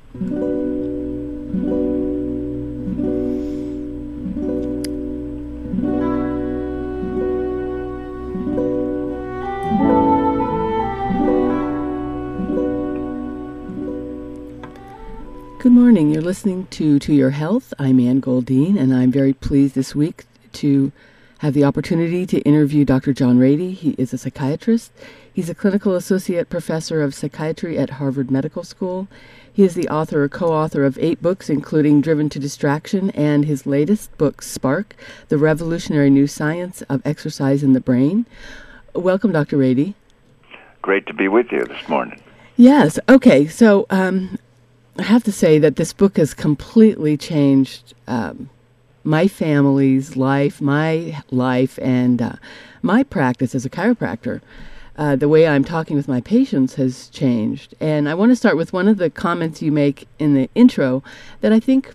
Good morning. You're listening to Your Health. I'm Ann Goldine, and I'm very pleased this week to have the opportunity to interview Dr. John Ratey. He is a psychiatrist. He's a clinical associate professor of psychiatry at Harvard Medical School. He is the author or co-author of 8 books, including Driven to Distraction and his latest book, Spark, The Revolutionary New Science of Exercise in the Brain. Welcome, Dr. Ratey. Great to be with you this morning. Yes. Okay. So, I have to say that this book has completely changed my family's life, my life, and my practice as a chiropractor. The way I'm talking with my patients has changed. And I want to start with one of the comments you make in the intro that I think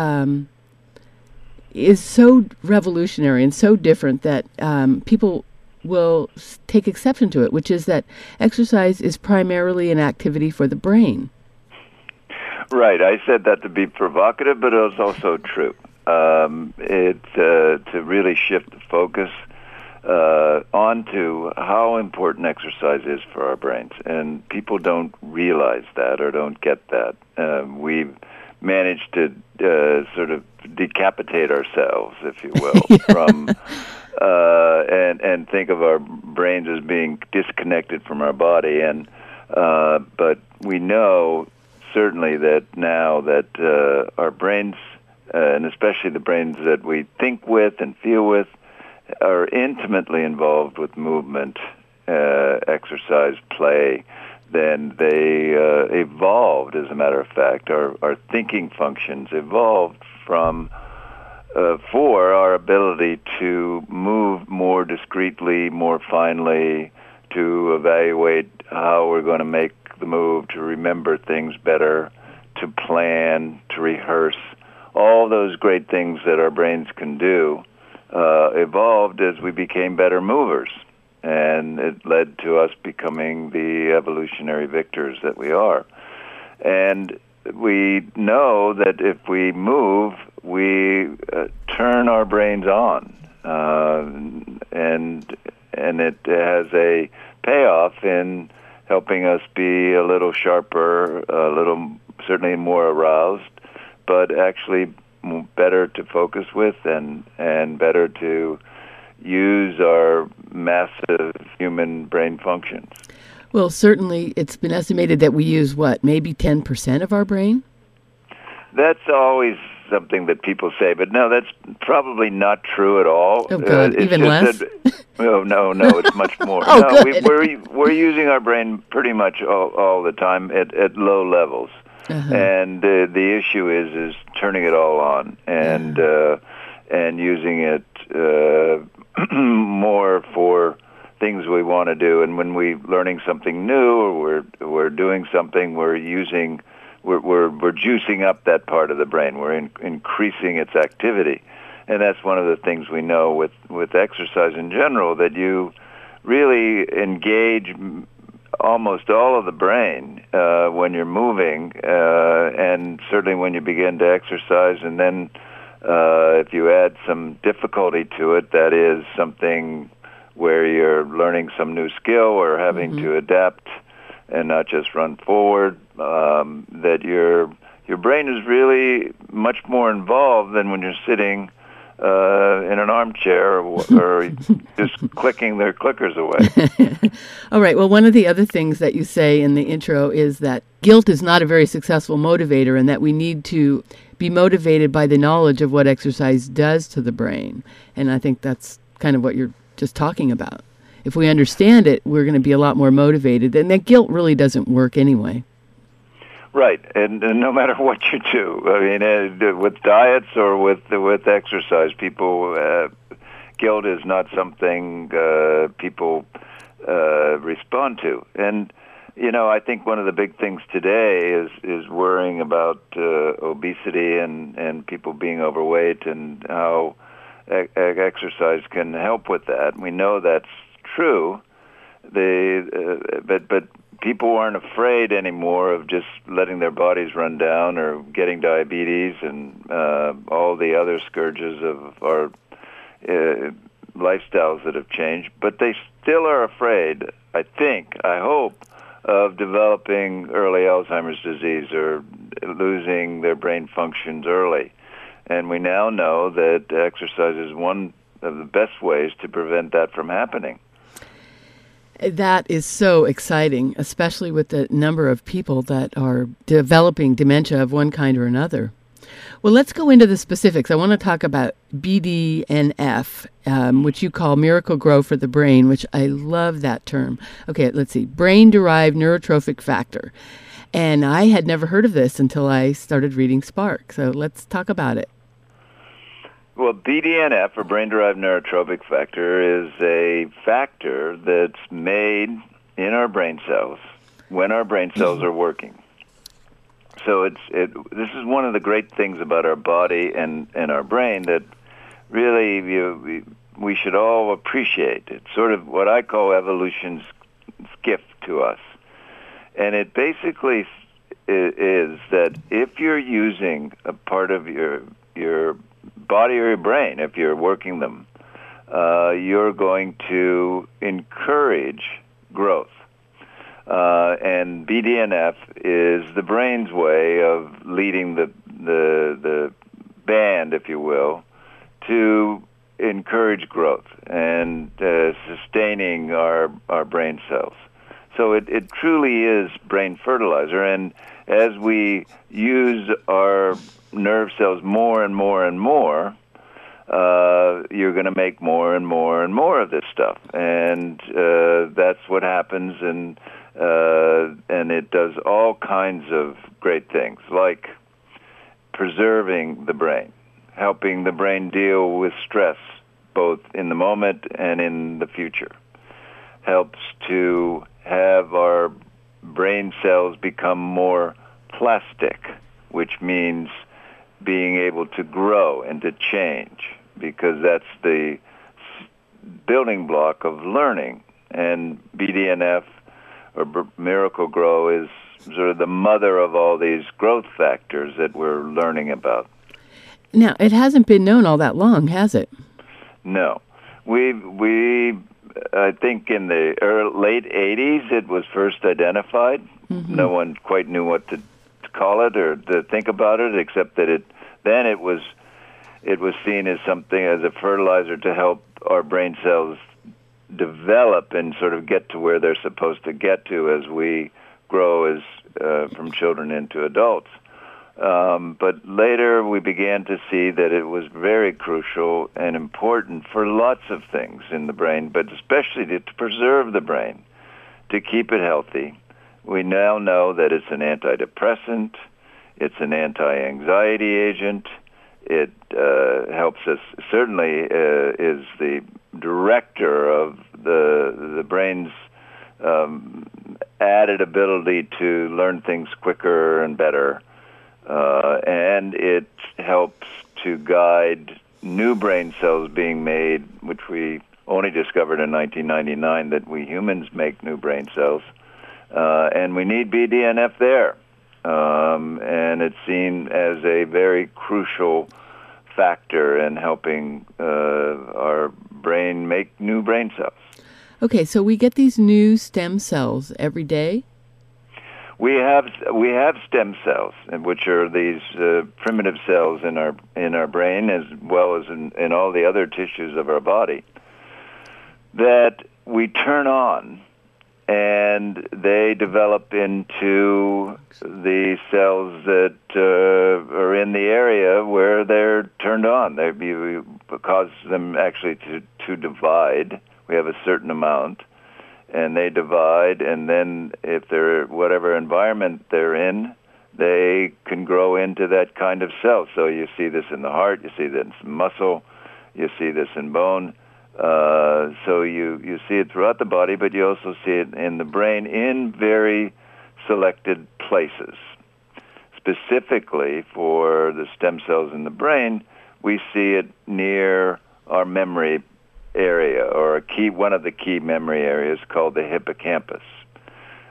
is so revolutionary and so different that people will take exception to it, which is that exercise is primarily an activity for the brain. Right. I said that to be provocative, but it was also true. To really shift the focus onto how important exercise is for our brains. And people don't realize that or don't get that. We've managed to sort of decapitate ourselves, if you will, from and think of our brains as being disconnected from our body. And but we know certainly that now that our brains, and especially the brains that we think with and feel with, are intimately involved with movement, exercise, play. Then they evolved, as a matter of fact. Our thinking functions evolved from for our ability to move more discreetly, more finely, to evaluate how we're going to make the move, to remember things better, to plan, to rehearse. All those great things that our brains can do evolved as we became better movers. And it led to us becoming the evolutionary victors that we are. And we know that if we move, we turn our brains on. And it has a payoff in helping us be a little sharper, a little certainly more aroused, but actually better to focus with and better to use our massive human brain functions. Well, certainly it's been estimated that we use, maybe 10% of our brain? That's always something that people say, but no, that's probably not true at all. Oh, God, even less? No, it's much more. Oh, no, good. We're using our brain pretty much all the time at low levels. Uh-huh. And the issue is turning it all on and using it more for things we want to do. And when we're learning something new or we're doing something, we're juicing up that part of the brain. We're increasing its activity. And that's one of the things we know with exercise in general, that you really engage almost all of the brain when you're moving, and certainly when you begin to exercise. And then if you add some difficulty to it, that is something where you're learning some new skill or having to adapt and not just run forward, that your brain is really much more involved than when you're sitting in an armchair or just clicking their clickers away. All right. Well, one of the other things that you say in the intro is that guilt is not a very successful motivator, and that we need to be motivated by the knowledge of what exercise does to the brain. And I think that's kind of what you're just talking about. If we understand it, we're going to be a lot more motivated. And that guilt really doesn't work anyway. Right, and no matter what you do, I mean, with diets or with exercise, people, guilt is not something people respond to. And I think one of the big things today is worrying about obesity and people being overweight and how exercise can help with that. We know that's true. But people aren't afraid anymore of just letting their bodies run down or getting diabetes and all the other scourges of our lifestyles that have changed. But they still are afraid, I hope, of developing early Alzheimer's disease or losing their brain functions early. And we now know that exercise is one of the best ways to prevent that from happening. That is so exciting, especially with the number of people that are developing dementia of one kind or another. Well, let's go into the specifics. I want to talk about BDNF, which you call Miracle-Gro for the brain, which I love that term. Okay, let's see. Brain-derived neurotrophic factor. And I had never heard of this until I started reading Spark. So let's talk about it. Well, BDNF, or brain-derived neurotrophic factor, is a factor that's made in our brain cells when our brain cells are working. So this is one of the great things about our body and our brain that really we should all appreciate. It's sort of what I call evolution's gift to us. And it basically is that if you're using a part of your body or your brain, if you're working them, you're going to encourage growth. And BDNF is the brain's way of leading the band, if you will, to encourage growth and sustaining our brain cells. So it truly is brain fertilizer. And as we use our nerve cells more and more and more, you're going to make more and more and more of this stuff. And that's what happens, and it does all kinds of great things, like preserving the brain, helping the brain deal with stress, both in the moment and in the future. Helps to have our brain cells become more plastic, which means being able to grow and to change, because that's the building block of learning. And BDNF, or Miracle-Gro, is sort of the mother of all these growth factors that we're learning about. Now, it hasn't been known all that long, has it? No. I think in the late 80s it was first identified. Mm-hmm. No one quite knew what to call it or to think about it, except that it was seen as something, as a fertilizer to help our brain cells develop and sort of get to where they're supposed to get to as we grow as from children into adults. But later we began to see that it was very crucial and important for lots of things in the brain, but especially to preserve the brain, to keep it healthy. We now know that it's an antidepressant, it's an anti-anxiety agent, it helps us, certainly is the director of the brain's added ability to learn things quicker and better. And it helps to guide new brain cells being made, which we only discovered in 1999 that we humans make new brain cells. And we need BDNF there. And it's seen as a very crucial factor in helping our brain make new brain cells. Okay, so we get these new stem cells every day? We have stem cells, which are these primitive cells in our brain, as well as in all the other tissues of our body, that we turn on, and they develop into the cells that are in the area where they're turned on. We cause them actually to divide. We have a certain amount, and they divide, and then if they're whatever environment they're in, they can grow into that kind of cell. So you see this in the heart, you see this in muscle, you see this in bone. So you see it throughout the body, but you also see it in the brain in very selected places. Specifically for the stem cells in the brain, we see it near our memory area, or one of the key memory areas called the hippocampus.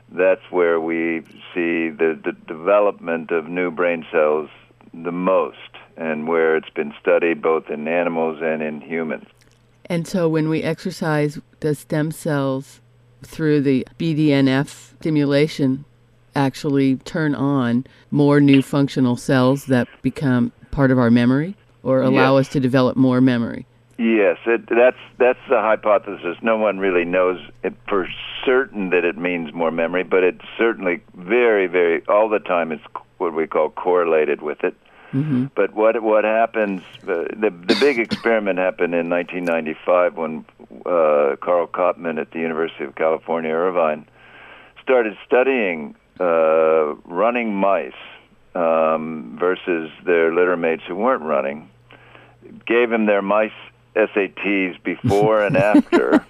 that's where we see the development of new brain cells the most, and where it's been studied both in animals and in humans. And so when we exercise, does stem cells through the BDNF stimulation actually turn on more new functional cells that become part of our memory or allow us to develop more memory? Yes, that's the hypothesis. No one really knows it for certain that it means more memory, but it's certainly very, very, all the time it's what we call correlated with it. Mm-hmm. But what happens, the big experiment happened in 1995 when Carl Kottman at the University of California, Irvine, started studying running mice versus their litter mates who weren't running, gave them their mice SATs before and after.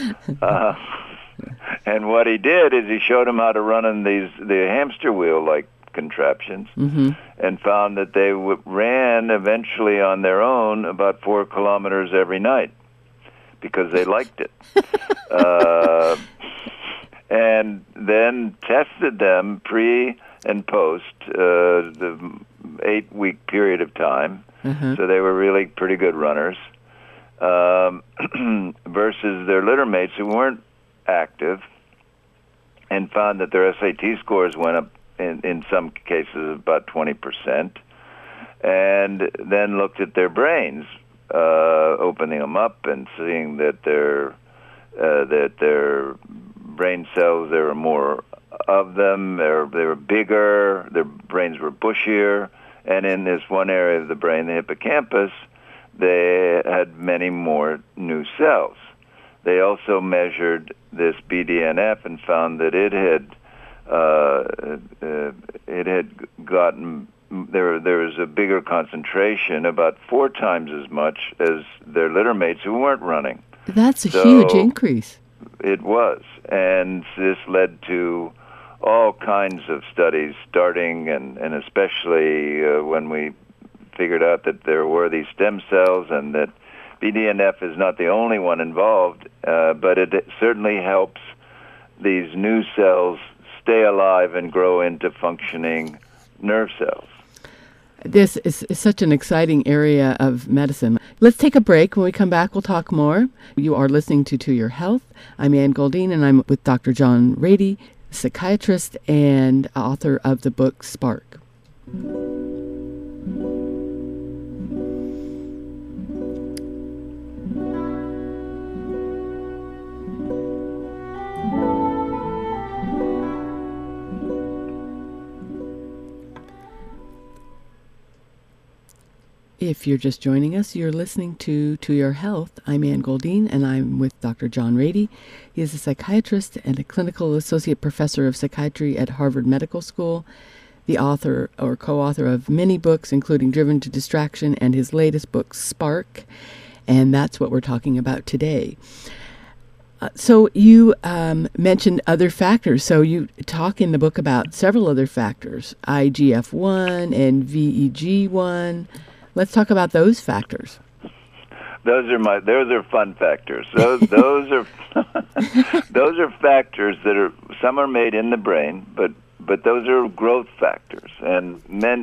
And what he did is he showed them how to run in the hamster wheel-like contraptions, and found that they ran eventually on their own about 4 kilometers every night because they liked it. And then tested them pre and post the 8-week period of time. So they were really pretty good runners, versus their litter mates who weren't active, and found that their SAT scores went up in some cases about 20%, and then looked at their brains, opening them up and seeing that their brain cells, there were more of them, they were bigger, their brains were bushier, and in this one area of the brain, the hippocampus, they had many more new cells. They also measured this BDNF and found that it had gotten, there was a bigger concentration, about 4 times as much as their litter mates who weren't running. That's a huge increase. It was, and this led to all kinds of studies starting, and especially when we figured out that there were these stem cells and that BDNF is not the only one involved, but it certainly helps these new cells stay alive and grow into functioning nerve cells. This is such an exciting area of medicine. Let's take a break. When we come back, we'll talk more. You are listening to Your Health. I'm Ann Goldine, and I'm with Dr. John Ratey, psychiatrist and author of the book Spark. If you're just joining us, you're listening to Your Health. I'm Ann Goldine, and I'm with Dr. John Ratey. He is a psychiatrist and a clinical associate professor of psychiatry at Harvard Medical School, the author or co-author of many books, including Driven to Distraction and his latest book, Spark, and that's what we're talking about today. So you mentioned other factors. So you talk in the book about several other factors, IGF-1 and VEG1. Let's talk about those factors. Those are fun factors. Those are those are factors that are, some are made in the brain, but those are growth factors, and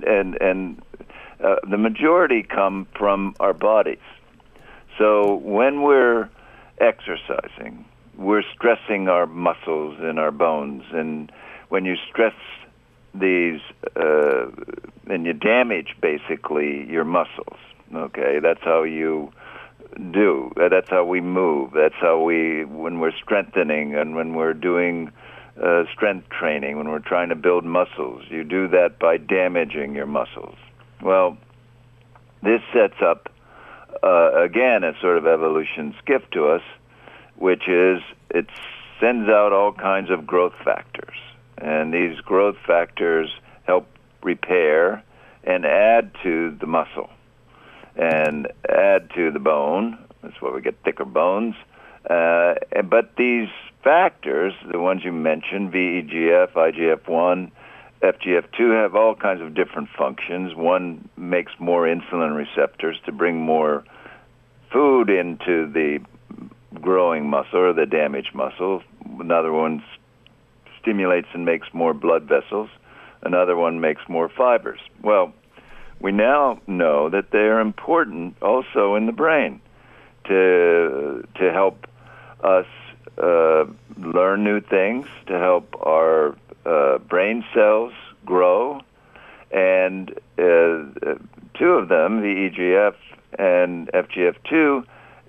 the majority come from our bodies. So when we're exercising, we're stressing our muscles and our bones, and when you stress these, and you damage basically your muscles. Okay, that's how you do. That's how we move. That's how when we're strengthening and when we're doing strength training, when we're trying to build muscles, you do that by damaging your muscles. Well, this sets up again a sort of evolution's gift to us, which is it sends out all kinds of growth factors. And these growth factors help repair and add to the muscle and add to the bone. That's why we get thicker bones. But these factors, the ones you mentioned, VEGF, IGF-1, FGF2, have all kinds of different functions. One makes more insulin receptors to bring more food into the growing muscle or the damaged muscle. Another one stimulates and makes more blood vessels. Another one makes more fibers. Well, we now know that they are important also in the brain to help us learn new things, to help our brain cells grow. And two of them, the EGF and FGF2,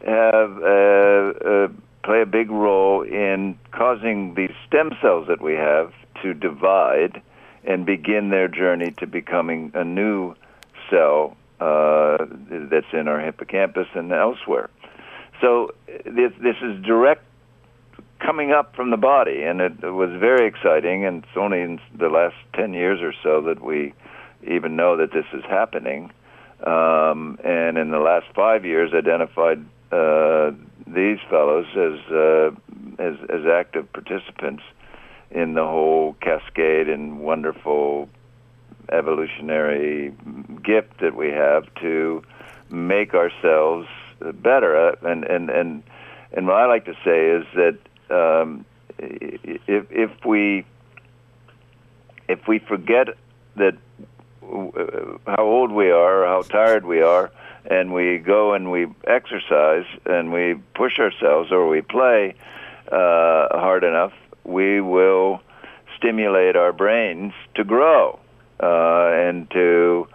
play a big role in causing these stem cells that we have to divide and begin their journey to becoming a new cell that's in our hippocampus and elsewhere. So this is direct coming up from the body, and it was very exciting, and it's only in the last 10 years or so that we even know that this is happening. And in the last 5 years, identified these fellows as active participants in the whole cascade and wonderful evolutionary gift that we have to make ourselves better. And what I like to say is that if we forget that how old we are or how tired we are, and we go and we exercise and we push ourselves or we play hard enough, we will stimulate our brains to grow and to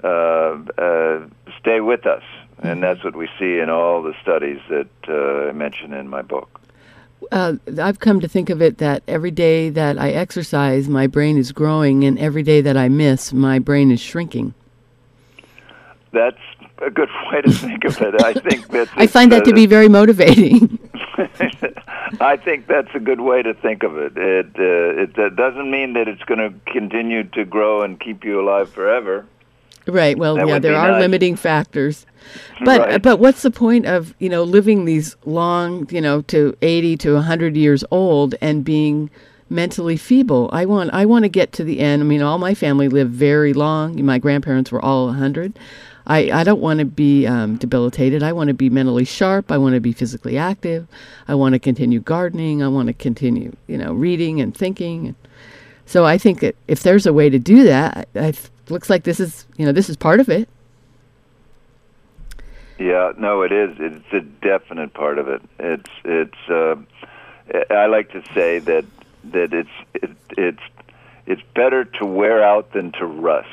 stay with us. And that's what we see in all the studies that I mention in my book. I've come to think of it that every day that I exercise, my brain is growing, and every day that I miss, my brain is shrinking. That's a good way to think of it. I think I find that to be very motivating. I think that's a good way to think of it. It doesn't mean that it's going to continue to grow and keep you alive forever. Right. Well, That yeah, would there be are nice. limiting factors. But Right. but what's the point of, living these long, to 80 to 100 years old and being mentally feeble? I want to get to the end. I mean, all my family lived very long. My grandparents were all 100. I don't want to be debilitated. I want to be mentally sharp. I want to be physically active. I want to continue gardening. I want to continue, reading and thinking. So I think that if there's a way to do that, it looks like this is part of it. Yeah, no, it is. It's a definite part of it. It's. I like to say that it's better to wear out than to rust.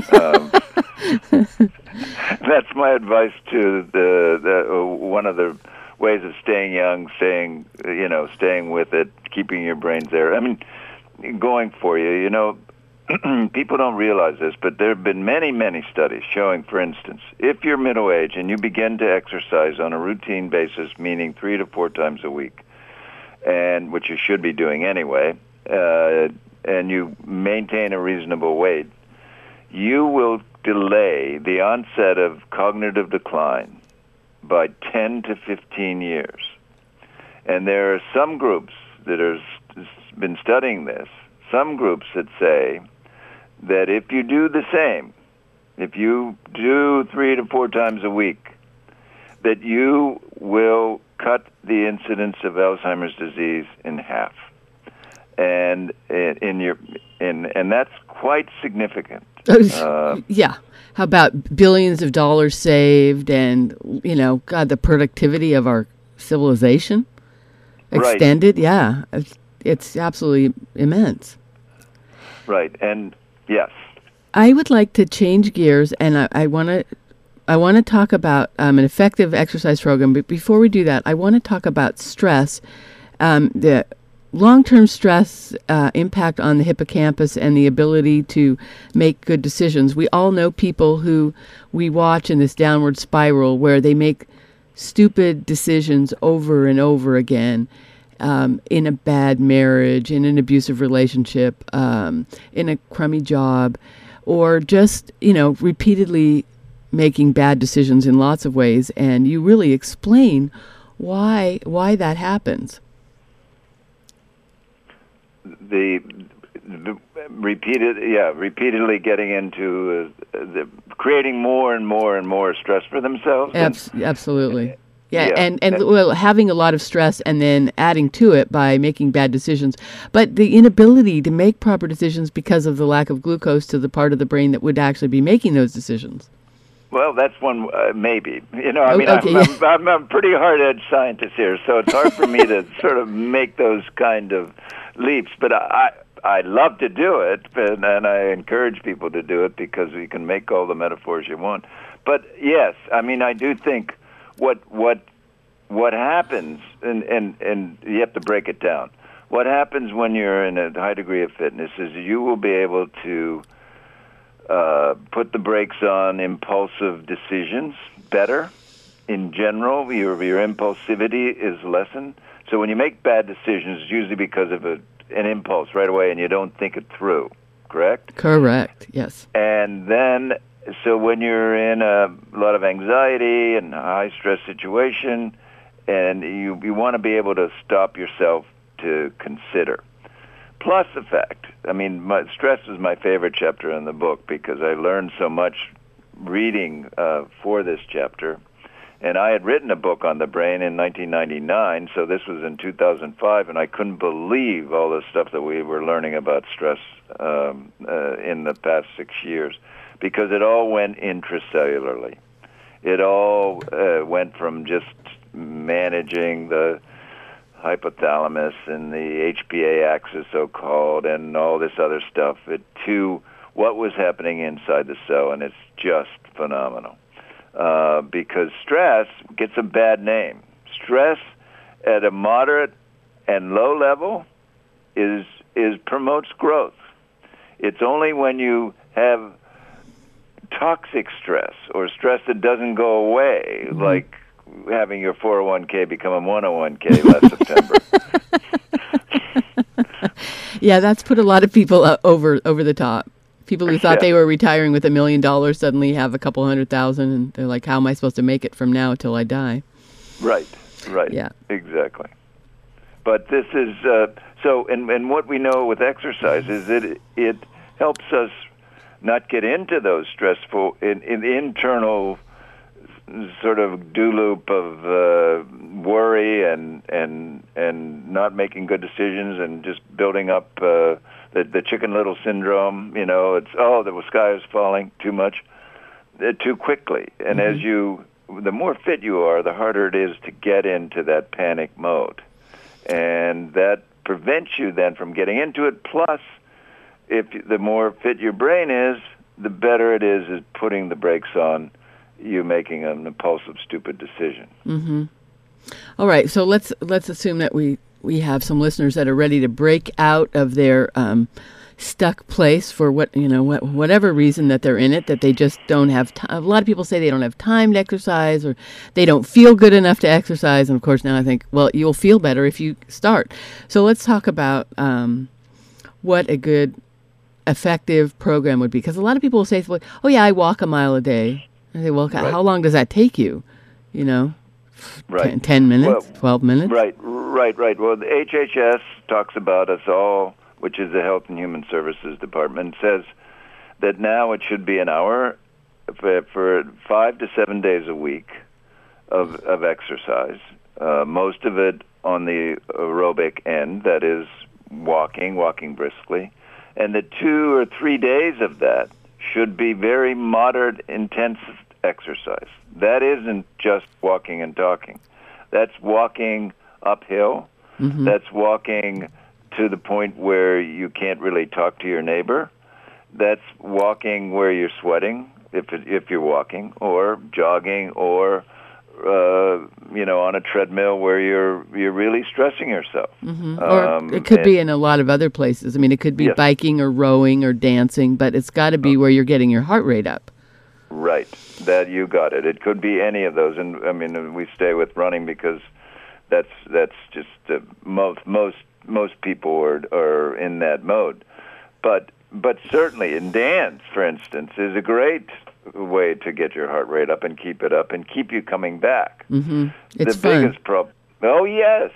That's my advice to the one of the ways of staying young, staying with it, keeping your brains there. I mean, going for you. People don't realize this, but there have been many, many studies showing, for instance, if you're middle-aged and you begin to exercise on a routine basis, meaning 3 to 4 times a week, and which you should be doing anyway, and you maintain a reasonable weight, you will delay the onset of cognitive decline by 10 to 15 years. And there are some groups that have been studying this, some groups that say that if you do the same, if you do 3 to 4 times a week, that you will cut the incidence of Alzheimer's disease in half. And and that's quite significant. Yeah. How about billions of dollars saved and, God, the productivity of our civilization extended? Right. Yeah. It's absolutely immense. Right. And yes. I would like to change gears, and I want to talk about an effective exercise program. But before we do that, I want to talk about stress, the long-term stress impact on the hippocampus and the ability to make good decisions. We all know people who we watch in this downward spiral where they make stupid decisions over and over again. In a bad marriage, in an abusive relationship, in a crummy job, or just, repeatedly making bad decisions in lots of ways. And you really explain why that happens. The repeatedly getting into creating more and more and more stress for themselves. Absolutely. Yeah, and well, having a lot of stress and then adding to it by making bad decisions, but the inability to make proper decisions because of the lack of glucose to the part of the brain that would actually be making those decisions. Well, that's one, maybe. I'm a pretty hard-edged scientist here, so it's hard for me to sort of make those kind of leaps. But I love to do it, and I encourage people to do it because you can make all the metaphors you want. But yes, I do think what happens, and you have to break it down. What happens when you're in a high degree of fitness is you will be able to put the brakes on impulsive decisions better. In general, your impulsivity is lessened. So when you make bad decisions, it's usually because of an impulse right away, and you don't think it through. Correct? Correct. Yes. And then, so when you're in a lot of anxiety and a high stress situation, and you want to be able to stop yourself to consider. Plus the fact, stress is my favorite chapter in the book because I learned so much reading for this chapter. And I had written a book on the brain in 1999, so this was in 2005, and I couldn't believe all the stuff that we were learning about stress in the past 6 years, because it all went intracellularly. It all went from just managing the hypothalamus and the HPA axis, so-called, and all this other stuff, to what was happening inside the cell, and it's just phenomenal. Because stress gets a bad name. Stress at a moderate and low level is promotes growth. It's only when you have toxic stress or stress that doesn't go away, like having your 401k become a 101k last September. Yeah, that's put a lot of people over the top. People who thought they were retiring with $1 million suddenly have a couple $100,000, and they're like, how am I supposed to make it from now till I die? Right. Yeah. Exactly. But this is, and what we know with exercise is that it helps us not get into those stressful, in the internal sort of do loop of worry and not making good decisions and just building up the Chicken Little syndrome. It's the sky is falling too much, too quickly. And as the more fit you are, the harder it is to get into that panic mode, and that prevents you then from getting into it. Plus, the more fit your brain is, the better it is putting the brakes on you making an impulsive, stupid decision. Mm-hmm. All right, so let's assume that we have some listeners that are ready to break out of their stuck place for whatever reason that they're in it, that they just don't have time. A lot of people say they don't have time to exercise, or they don't feel good enough to exercise. And of course, now I think, well, you'll feel better if you start. So let's talk about what a good, effective program would be. Because a lot of people will say, oh yeah, I walk a mile a day. I say, well, how long does that take you? Right. 10 minutes, 12 minutes? Right. Well, the HHS talks about us all, which is the Health and Human Services Department, says that now it should be an hour for 5 to 7 days a week of exercise, most of it on the aerobic end, that is walking briskly, and the 2 or 3 days of that should be very moderate, intense exercise. That isn't just walking and talking. That's walking uphill. Mm-hmm. That's walking to the point where you can't really talk to your neighbor. That's walking where you're sweating, if you're walking, or jogging, or on a treadmill where you're really stressing yourself. Mm-hmm. Or it could be in a lot of other places. It could be biking or rowing or dancing, but it's got to be where you're getting your heart rate up. Right. That you got it. It could be any of those, and we stay with running because that's just most people are in that mode. But certainly in dance, for instance, is a great way to get your heart rate up and keep it up and keep you coming back. Mm-hmm. It's the fun. Biggest problem. Oh yes.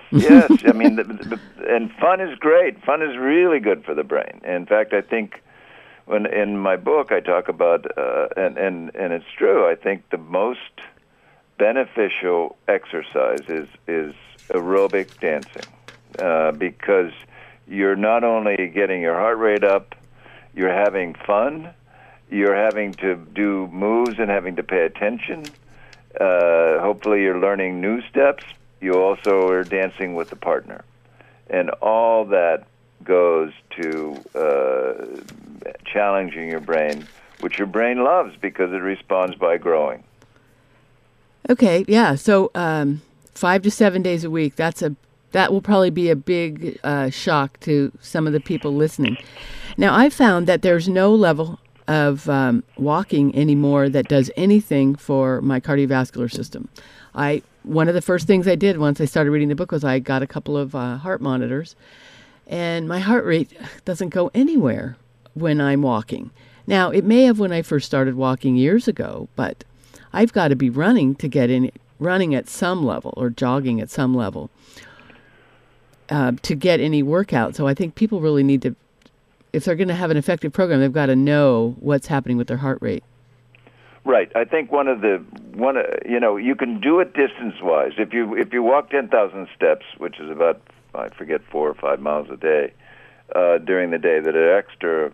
And fun is great. Fun is really good for the brain. In fact, I think when in my book I talk about and it's true. I think the most beneficial exercise is aerobic dancing, because you're not only getting your heart rate up, you're having fun, you're having to do moves and having to pay attention. Hopefully you're learning new steps. You also are dancing with the partner. And all that goes to challenging your brain, which your brain loves because it responds by growing. Okay, yeah. So 5 to 7 days a week, that will probably be a big shock to some of the people listening. Now, I found that there's no level of walking anymore that does anything for my cardiovascular system. One of the first things I did once I started reading the book was I got a couple of heart monitors, and my heart rate doesn't go anywhere when I'm walking. Now, it may have when I first started walking years ago, but I've got to be running to get in, running at some level or jogging at some level to get any workout. So I think people really need to, if they're going to have an effective program, they've got to know what's happening with their heart rate. Right. I think you can do it distance-wise. If you walk 10,000 steps, which is about, I forget, 4 or 5 miles a day during the day, that are extra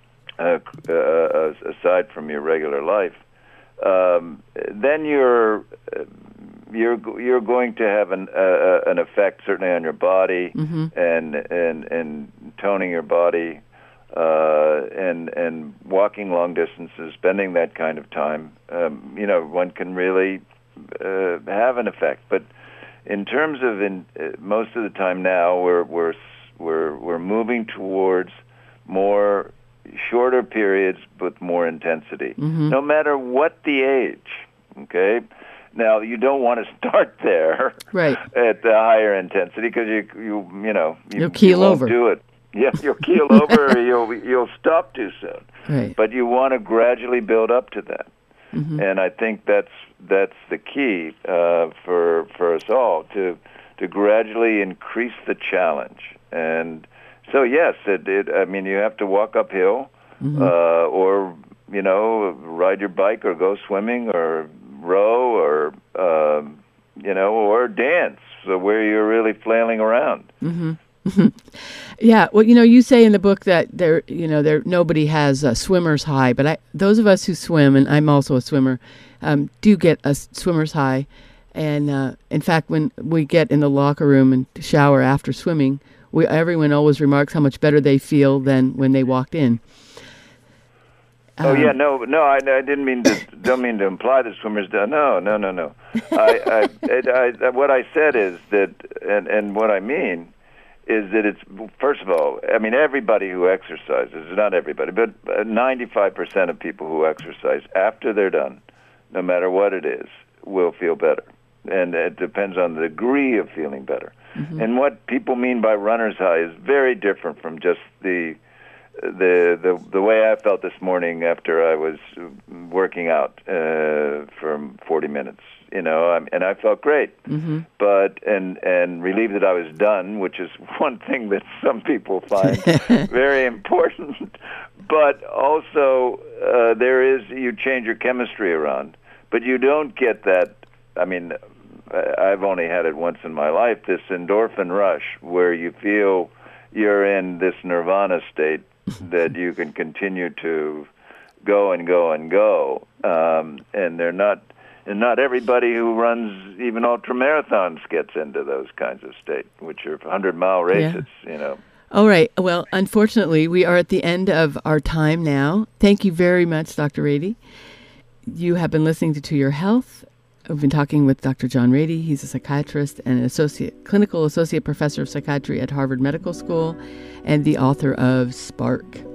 aside from your regular life, then you're going to have an effect certainly on your body, mm-hmm. and toning your body, and walking long distances, spending that kind of time, one can really have an effect. But in terms of most of the time now, we're moving towards more shorter periods with more intensity, mm-hmm. no matter what the age. Okay. Now, you don't want to start there, right, at the higher intensity, because you'll keel over. Do it. Yeah, you'll keel over, or you'll stop too soon. Right. But you want to gradually build up to that, mm-hmm. and I think that's the key for us all to gradually increase the challenge. And so yes, you have to walk uphill, mm-hmm. Or ride your bike, or go swimming, or row, or or dance, so where you're really flailing around. Mm-hmm. Yeah, well, you say in the book that there nobody has a swimmer's high, but those of us who swim, and I'm also a swimmer, do get a swimmer's high. And in fact, when we get in the locker room and shower after swimming, everyone always remarks how much better they feel than when they walked in. No, I didn't don't mean to imply that swimmers do. No. What I said is that, and what I mean is that it's, first of all, everybody who exercises, not everybody, but 95% of people who exercise after they're done, no matter what it is, will feel better. And it depends on the degree of feeling better. Mm-hmm. And what people mean by runner's high is very different from just the way I felt this morning after I was working out for 40 minutes. And I felt great, mm-hmm. but and relieved that I was done, which is one thing that some people find very important. But also, you change your chemistry around, but you don't get that. I've only had it once in my life, this endorphin rush where you feel you're in this nirvana state that you can continue to go and go and go. And not everybody who runs even ultramarathons gets into those kinds of state, which are 100-mile races, All right. Well, unfortunately, we are at the end of our time now. Thank you very much, Dr. Ratey. You have been listening to Your Health. We've been talking with Dr. John Ratey. He's a psychiatrist and an clinical associate professor of psychiatry at Harvard Medical School and the author of Spark.